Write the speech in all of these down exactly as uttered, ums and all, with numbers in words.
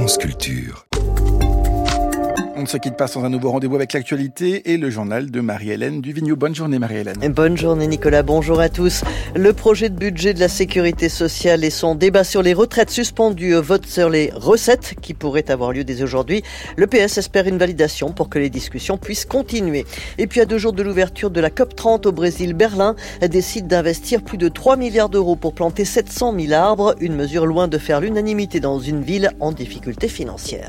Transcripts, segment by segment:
France Culture. On ne se quitte pas sans un nouveau rendez-vous avec l'actualité et le journal de Marie-Hélène Duvigneau. Bonne journée Marie-Hélène. Bonne journée Nicolas, bonjour à tous. Le projet de budget de la sécurité sociale et son débat sur les retraites suspendu au vote sur les recettes qui pourrait avoir lieu dès aujourd'hui. Le P S espère une validation pour que les discussions puissent continuer. Et puis à deux jours de l'ouverture de la C O P trente au Brésil, Berlin décide d'investir plus de trois milliards d'euros pour planter sept cent mille arbres, une mesure loin de faire l'unanimité dans une ville en difficulté financière.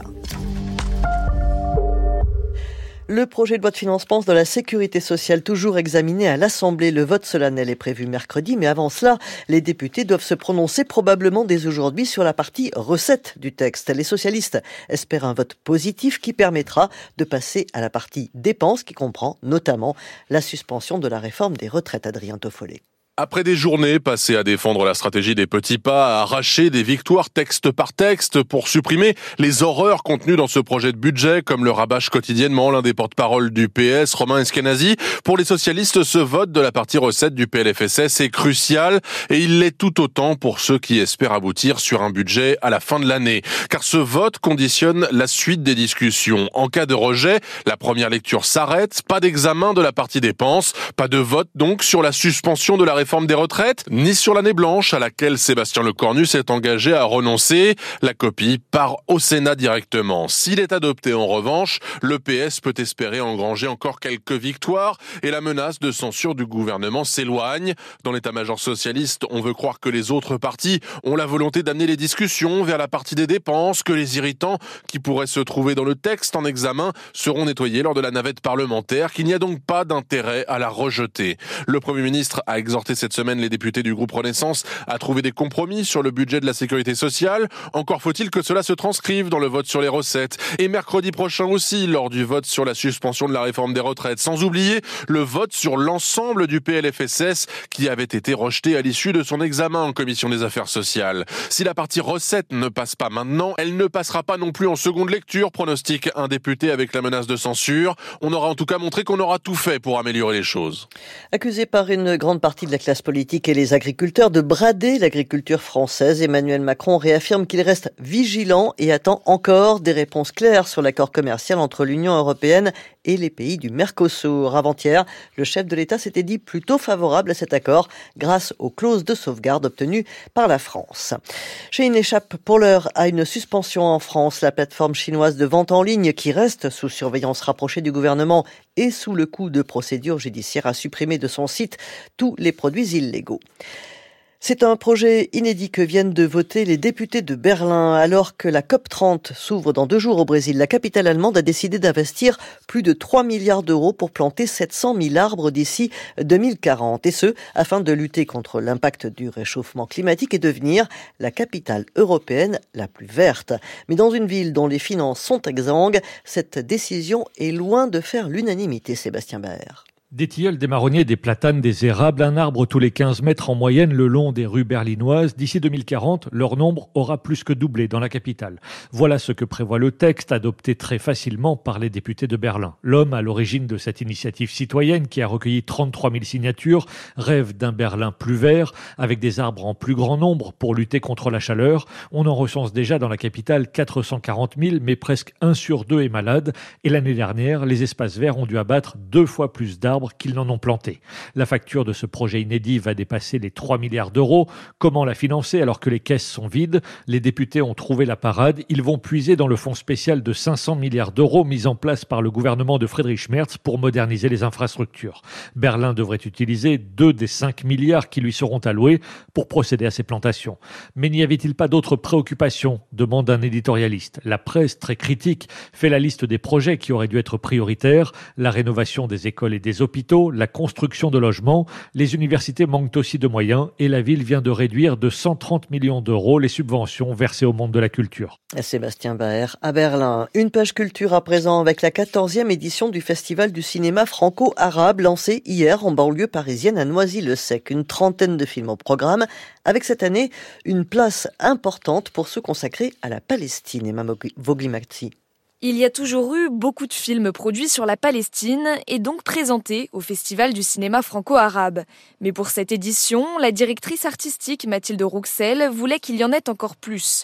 Le projet de loi de financement de la sécurité sociale toujours examiné à l'Assemblée. Le vote solennel est prévu mercredi, mais avant cela, les députés doivent se prononcer probablement dès aujourd'hui sur la partie recettes du texte. Les socialistes espèrent un vote positif qui permettra de passer à la partie dépenses qui comprend notamment la suspension de la réforme des retraites. Adrien Toffollet. Après des journées passées à défendre la stratégie des petits pas, à arracher des victoires texte par texte pour supprimer les horreurs contenues dans ce projet de budget, comme le rabâche quotidiennement l'un des porte-parole du P S, Romain Eskenazi, pour les socialistes, ce vote de la partie recettes du P L F S S est crucial et il l'est tout autant pour ceux qui espèrent aboutir sur un budget à la fin de l'année. Car ce vote conditionne la suite des discussions. En cas de rejet, la première lecture s'arrête, pas d'examen de la partie dépenses, pas de vote donc sur la suspension de la réforme réforme des retraites, ni sur l'année blanche à laquelle Sébastien Lecornu s'est engagé à renoncer. La copie part au Sénat directement. S'il est adopté en revanche, le P S peut espérer engranger encore quelques victoires et la menace de censure du gouvernement s'éloigne. Dans l'état-major socialiste, on veut croire que les autres partis ont la volonté d'amener les discussions vers la partie des dépenses, que les irritants qui pourraient se trouver dans le texte en examen seront nettoyés lors de la navette parlementaire, qu'il n'y a donc pas d'intérêt à la rejeter. Le Premier ministre a exhorté cette semaine les députés du groupe Renaissance à trouver des compromis sur le budget de la sécurité sociale. Encore faut-il que cela se transcrive dans le vote sur les recettes. Et mercredi prochain aussi, lors du vote sur la suspension de la réforme des retraites. Sans oublier le vote sur l'ensemble du P L F S S qui avait été rejeté à l'issue de son examen en commission des affaires sociales. Si la partie recettes ne passe pas maintenant, elle ne passera pas non plus en seconde lecture, pronostique un député avec la menace de censure. On aura en tout cas montré qu'on aura tout fait pour améliorer les choses. Accusé par une grande partie de la classe politique et les agriculteurs de brader l'agriculture française, Emmanuel Macron réaffirme qu'il reste vigilant et attend encore des réponses claires sur l'accord commercial entre l'Union européenne et les pays du Mercosur. Avant-hier, le chef de l'État s'était dit plutôt favorable à cet accord grâce aux clauses de sauvegarde obtenues par la France. Shein échappe pour l'heure à une suspension en France. La plateforme chinoise de vente en ligne qui reste sous surveillance rapprochée du gouvernement et sous le coup de procédures judiciaires a supprimé de son site tous les produits illégaux. C'est un projet inédit que viennent de voter les députés de Berlin. Alors que la C O P trente s'ouvre dans deux jours au Brésil, la capitale allemande a décidé d'investir plus de trois milliards d'euros pour planter sept cent mille arbres d'ici deux mille quarante. Et ce, afin de lutter contre l'impact du réchauffement climatique et devenir la capitale européenne la plus verte. Mais dans une ville dont les finances sont exsangues, cette décision est loin de faire l'unanimité. Sébastien Baer. Des tilleuls, des marronniers, des platanes, des érables, un arbre tous les quinze mètres en moyenne le long des rues berlinoises. D'ici deux mille quarante, leur nombre aura plus que doublé dans la capitale. Voilà ce que prévoit le texte adopté très facilement par les députés de Berlin. L'homme à l'origine de cette initiative citoyenne qui a recueilli trente-trois mille signatures rêve d'un Berlin plus vert avec des arbres en plus grand nombre pour lutter contre la chaleur. On en recense déjà dans la capitale quatre cent quarante mille, mais presque un sur deux est malade. Et l'année dernière, les espaces verts ont dû abattre deux fois plus d'arbres qu'ils n'en ont planté. La facture de ce projet inédit va dépasser les trois milliards d'euros. Comment la financer alors que les caisses sont vides ? Les députés ont trouvé la parade. Ils vont puiser dans le fonds spécial de cinq cents milliards d'euros mis en place par le gouvernement de Friedrich Merz pour moderniser les infrastructures. Berlin devrait utiliser deux des cinq milliards qui lui seront alloués pour procéder à ces plantations. Mais n'y avait-il pas d'autres préoccupations ? Demande un éditorialiste. La presse, très critique, fait la liste des projets qui auraient dû être prioritaires. La rénovation des écoles et des hôpitaux, la construction de logements. Les universités manquent aussi de moyens et la ville vient de réduire de cent trente millions d'euros les subventions versées au monde de la culture. Sébastien Baer à Berlin. Une page culture à présent avec la quatorzième édition du Festival du cinéma franco-arabe lancé hier en banlieue parisienne à Noisy-le-Sec. Une trentaine de films au programme avec cette année une place importante pour se consacrer à la Palestine. Emma Voglimati. Il y a toujours eu beaucoup de films produits sur la Palestine et donc présentés au Festival du cinéma franco-arabe. Mais pour cette édition, la directrice artistique Mathilde Rouxel voulait qu'il y en ait encore plus.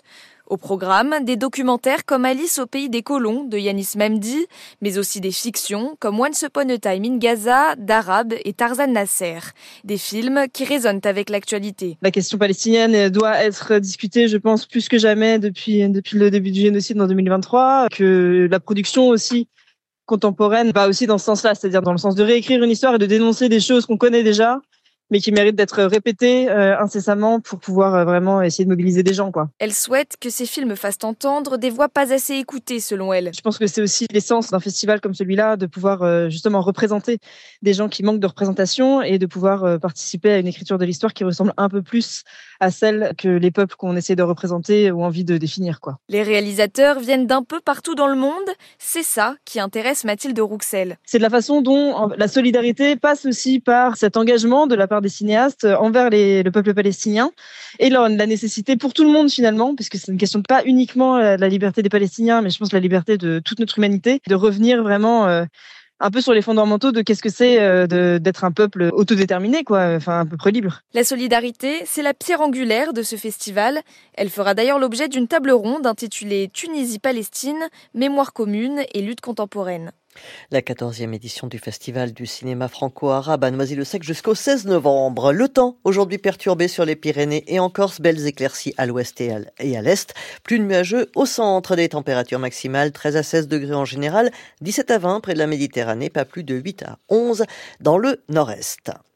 Au programme, des documentaires comme Alice au pays des colons de Yanis Memdi, mais aussi des fictions comme Once Upon a Time in Gaza d'Arab et Tarzan Nasser. Des films qui résonnent avec l'actualité. La question palestinienne doit être discutée, je pense, plus que jamais depuis, depuis le début du génocide en deux mille vingt-trois, que la production aussi contemporaine va aussi dans ce sens-là, c'est-à-dire dans le sens de réécrire une histoire et de dénoncer des choses qu'on connaît déjà, mais qui méritent d'être répétées euh, incessamment pour pouvoir euh, vraiment essayer de mobiliser des gens, quoi. Elle souhaite que ces films fassent entendre des voix pas assez écoutées, selon elle. Je pense que c'est aussi l'essence d'un festival comme celui-là, de pouvoir euh, justement représenter des gens qui manquent de représentation et de pouvoir euh, participer à une écriture de l'histoire qui ressemble un peu plus à celle que les peuples qu'on essaie de représenter ont envie de définir, quoi. Les réalisateurs viennent d'un peu partout dans le monde. C'est ça qui intéresse Mathilde Rouxel. C'est de la façon dont la solidarité passe aussi par cet engagement de la part des cinéastes envers les, le peuple palestinien et leur, la nécessité pour tout le monde finalement, puisque c'est une question de pas uniquement la liberté des Palestiniens, mais je pense la liberté de toute notre humanité, de revenir vraiment euh, un peu sur les fondamentaux de qu'est-ce que c'est euh, de, d'être un peuple autodéterminé, quoi, enfin un peuple libre. La solidarité, c'est la pierre angulaire de ce festival. Elle fera d'ailleurs l'objet d'une table ronde intitulée Tunisie-Palestine, mémoire commune et lutte contemporaine. La quatorzième édition du Festival du cinéma franco-arabe à Noisy-le-Sec jusqu'au seize novembre. Le temps, aujourd'hui perturbé sur les Pyrénées et en Corse, belles éclaircies à l'ouest et à l'est. Plus nuageux au centre, des températures maximales treize à seize degrés en général, dix-sept à vingt près de la Méditerranée, pas plus de huit à onze dans le nord-est.